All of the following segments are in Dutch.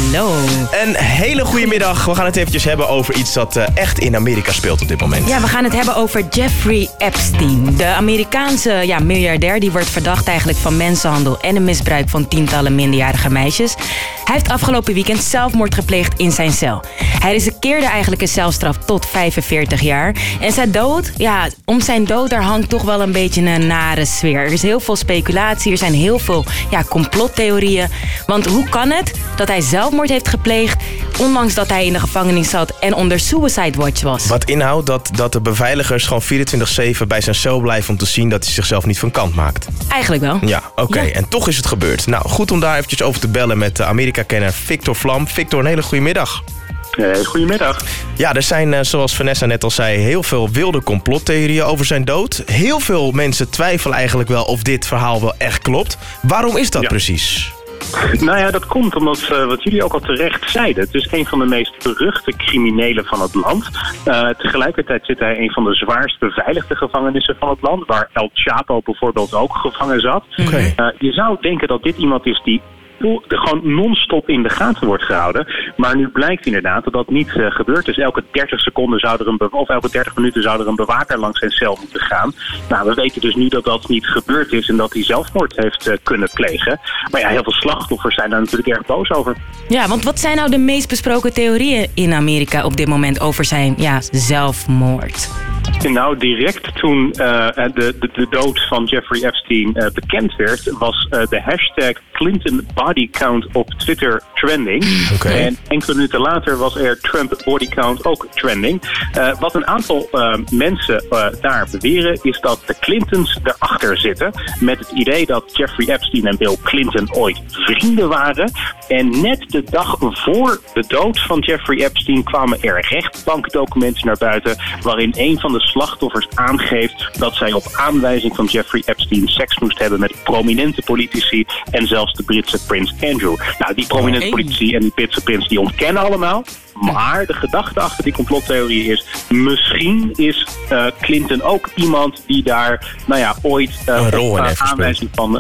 Hallo. Een hele goede middag. We gaan het eventjes hebben over iets dat echt in Amerika speelt op dit moment. Ja, we gaan het hebben over Jeffrey Epstein. De Amerikaanse miljardair die wordt verdacht eigenlijk van mensenhandel en het misbruik van tientallen minderjarige meisjes. Hij heeft afgelopen weekend zelfmoord gepleegd in zijn cel. Hij riskeerde eigenlijk een celstraf tot 45 jaar. En zijn dood, om zijn dood daar hangt toch wel een beetje een nare sfeer. Er is heel veel speculatie, er zijn heel veel complottheorieën. Want hoe kan het dat hij zelfmoord heeft gepleegd, ondanks dat hij in de gevangenis zat en onder suicide watch was? Wat inhoudt dat de beveiligers gewoon 24/7 bij zijn cel blijven om te zien dat hij zichzelf niet van kant maakt. Eigenlijk wel. Ja, oké. En toch is het gebeurd. Nou, goed om daar eventjes over te bellen met de Amerika-kenner Victor Vlam. Victor, een hele goede middag. Goedemiddag. Ja, er zijn, zoals Vanessa net al zei, heel veel wilde complottheorieën over zijn dood. Heel veel mensen twijfelen eigenlijk wel of dit verhaal wel echt klopt. Waarom is dat precies? Nou ja, dat komt omdat, wat jullie ook al terecht zeiden, het is een van de meest beruchte criminelen van het land. Tegelijkertijd zit hij in een van de zwaarst beveiligde gevangenissen van het land, waar El Chapo bijvoorbeeld ook gevangen zat. Okay. Je zou denken dat dit iemand is die gewoon non-stop in de gaten wordt gehouden. Maar nu blijkt inderdaad dat dat niet gebeurt. Dus elke 30 seconden elke 30 minuten zou er een bewaker langs zijn cel moeten gaan. Nou, we weten dus nu dat dat niet gebeurd is en dat hij zelfmoord heeft kunnen plegen. Maar ja, heel veel slachtoffers zijn daar natuurlijk erg boos over. Ja, want wat zijn nou de meest besproken theorieën in Amerika op dit moment over zijn zelfmoord? Nou, direct toen de dood van Jeffrey Epstein bekend werd, was de hashtag Clinton Body Count op Twitter trending. Okay. En enkele minuten later was er Trump Body Count ook trending. Wat een aantal mensen daar beweren is dat de Clintons erachter zitten met het idee dat Jeffrey Epstein en Bill Clinton ooit vrienden waren. En net de dag voor de dood van Jeffrey Epstein kwamen er rechtbankdocumenten naar buiten waarin een van de slachtoffers aangeeft dat zij op aanwijzing van Jeffrey Epstein seks moest hebben met prominente politici en zelfs de Britse prins Andrew. Nou, die prominente politici en die Britse prins die ontkennen allemaal. Maar de gedachte achter die complottheorie is, misschien is Clinton ook iemand die daar, ooit een rol in heeft aanwijzing van,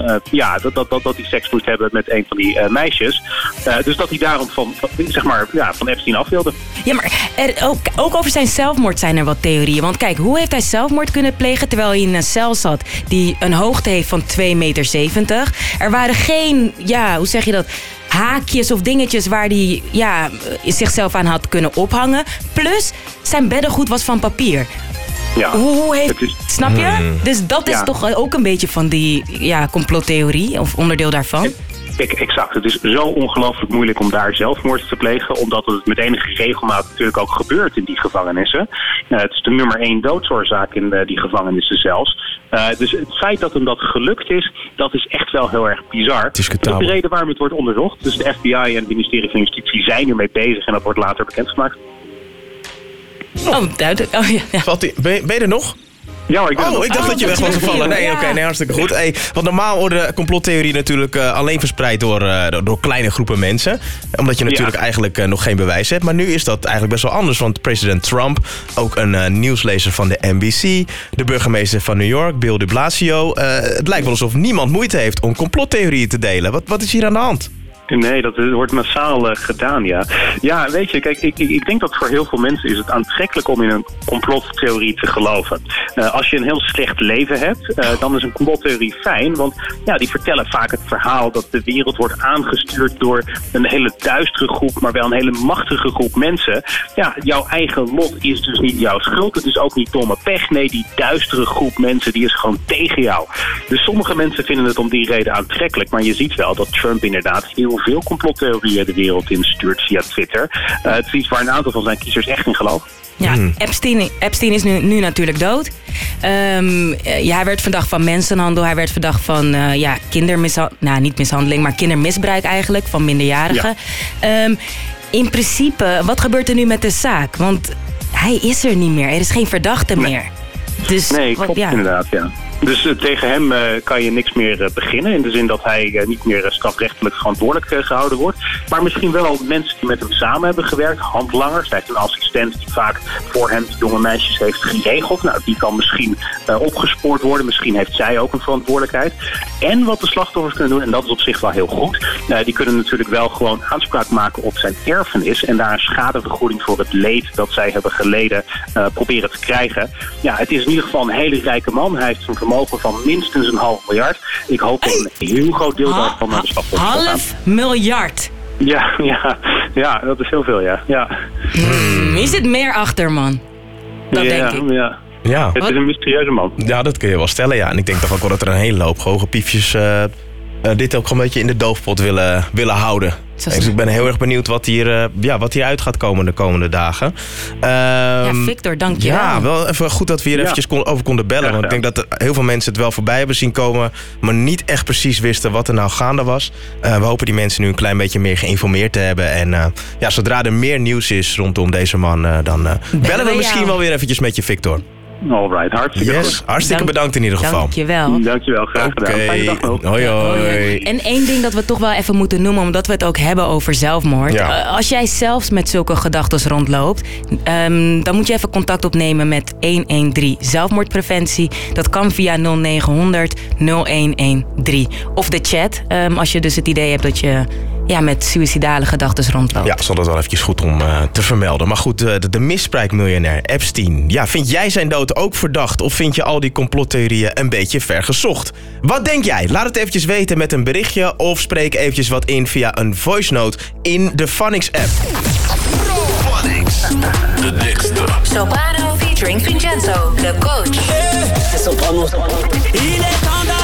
dat hij seks moest hebben met een van die meisjes. Dus dat hij daarom van Epstein af wilde. Ja, maar ook over zijn zelfmoord zijn er wat theorieën. Want kijk, hoe heeft hij zelfmoord kunnen plegen terwijl hij in een cel zat die een hoogte heeft van 2,70 meter? Er waren geen, hoe zeg je dat, haakjes of dingetjes waar hij zichzelf aan had kunnen ophangen. Plus, zijn beddengoed was van papier. Ja, snap je? Dus dat is toch ook een beetje van die complottheorie of onderdeel daarvan? Exact. Het is zo ongelooflijk moeilijk om daar zelfmoord te plegen, omdat het met enige regelmaat natuurlijk ook gebeurt in die gevangenissen. Het is de nummer 1 doodsoorzaak in die gevangenissen zelfs. Dus het feit dat hem dat gelukt is, dat is echt wel heel erg bizar. Het is dat is de reden waarom het wordt onderzocht. Dus de FBI en het ministerie van Justitie zijn ermee bezig en dat wordt later bekendgemaakt. Oh, duidelijk. Oh, ja. Ben je er nog? Ja, ik dacht dat je weg was gevallen. Nee, oké, hartstikke goed. Want normaal worden complottheorieën natuurlijk alleen verspreid door kleine groepen mensen. Omdat je natuurlijk eigenlijk nog geen bewijs hebt. Maar nu is dat eigenlijk best wel anders. Want president Trump, ook een nieuwslezer van de NBC, de burgemeester van New York, Bill de Blasio. Het lijkt wel alsof niemand moeite heeft om complottheorieën te delen. Wat is hier aan de hand? Nee, dat wordt massaal gedaan, ja. Ja, weet je, kijk, ik denk dat voor heel veel mensen is het aantrekkelijk om in een complottheorie te geloven. Als je een heel slecht leven hebt, dan is een complottheorie fijn. Want die vertellen vaak het verhaal dat de wereld wordt aangestuurd door een hele duistere groep, maar wel een hele machtige groep mensen. Ja, jouw eigen lot is dus niet jouw schuld. Het is ook niet domme pech. Nee, die duistere groep mensen, die is gewoon tegen jou. Dus sommige mensen vinden het om die reden aantrekkelijk. Maar je ziet wel dat Trump inderdaad heel veel complottheorieën de wereld instuurt via Twitter. Het is iets waar een aantal van zijn kiezers echt in geloven. Ja, Epstein is nu natuurlijk dood. Hij werd verdacht van mensenhandel. Hij werd verdacht van niet mishandeling, maar kindermisbruik eigenlijk, van minderjarigen. Ja. In principe, wat gebeurt er nu met de zaak? Want hij is er niet meer. Er is geen verdachte meer. Dus, nee, klopt inderdaad, ja. Dus tegen hem kan je niks meer beginnen. In de zin dat hij niet meer strafrechtelijk verantwoordelijk gehouden wordt. Maar misschien wel mensen die met hem samen hebben gewerkt. Handlangers. Hij heeft een assistent die vaak voor hem die jonge meisjes heeft geregeld. Nou, die kan misschien opgespoord worden. Misschien heeft zij ook een verantwoordelijkheid. En wat de slachtoffers kunnen doen, en dat is op zich wel heel goed, die kunnen natuurlijk wel gewoon aanspraak maken op zijn erfenis en daar een schadevergoeding voor het leed dat zij hebben geleden proberen te krijgen. Ja, het is in ieder geval een hele rijke man. Hij heeft een vermogen van minstens $500 miljoen. Ik hoop dat een heel groot deel daarvan naar de slachtoffers gaat. $500 miljoen. Ja, dat is heel veel, ja. Hier zit meer achter, man. Dat denk ik. Ja. Het is een mysterieuze man. Ja, dat kun je wel stellen, ja. En ik denk toch ook wel dat er een hele hoop hoge piefjes dit ook gewoon een beetje in de doofpot willen houden. Dus ik ben heel erg benieuwd wat hier uit gaat komen de komende dagen. Victor, dank je wel. Ja, wel even goed dat we hier eventjes over konden bellen. Want ik denk dat heel veel mensen het wel voorbij hebben zien komen, maar niet echt precies wisten wat er nou gaande was. We hopen die mensen nu een klein beetje meer geïnformeerd te hebben. En zodra er meer nieuws is rondom deze man, dan bellen we misschien wel weer eventjes met je, Victor. Alright, hartstikke bedankt in ieder geval. Dankjewel, graag gedaan. Fijne dag nog. Hoi. En één ding dat we toch wel even moeten noemen, omdat we het ook hebben over zelfmoord. Ja. Als jij zelfs met zulke gedachten rondloopt, dan moet je even contact opnemen met 113 zelfmoordpreventie. Dat kan via 0900 0113. Of de chat, als je dus het idee hebt dat je met suïcidale gedachten rondloopt. Ja, zal dat wel eventjes goed om te vermelden. Maar goed, de misbruikmiljonair Epstein. Ja, vind jij zijn dood ook verdacht? Of vind je al die complottheorieën een beetje vergezocht? Wat denk jij? Laat het eventjes weten met een berichtje. Of spreek eventjes wat in via een voice note in de Phonics app. Phonics, de dikste. Soprano featuring Vincenzo, de coach. Il est temps